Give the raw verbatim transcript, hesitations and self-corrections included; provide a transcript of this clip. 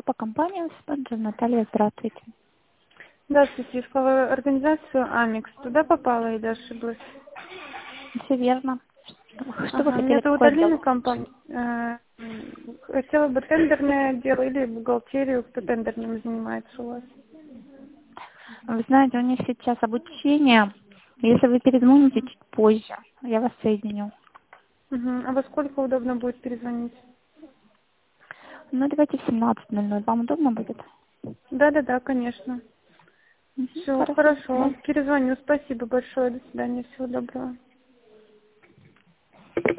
группа компании «Спонсор». Наталья, здравствуйте. Здравствуйте, искала организацию Амикс. Туда попала или ошиблась? Все верно. Что вы Ага, хотели, меня зовут какое дело? Алина, компания. Э, Хотела бы тендерное дело или бухгалтерию, кто тендерным занимается у вас. Вы знаете, у них сейчас обучение. Если вы перезвоните чуть позже, я вас соединю. Угу. А во сколько удобно будет перезвонить? Ну, давайте в семнадцать ноль ноль. Вам удобно будет? Да-да-да, конечно. Мгм, Все, хорошо. хорошо. Перезвоню. Спасибо большое. До свидания. Всего доброго.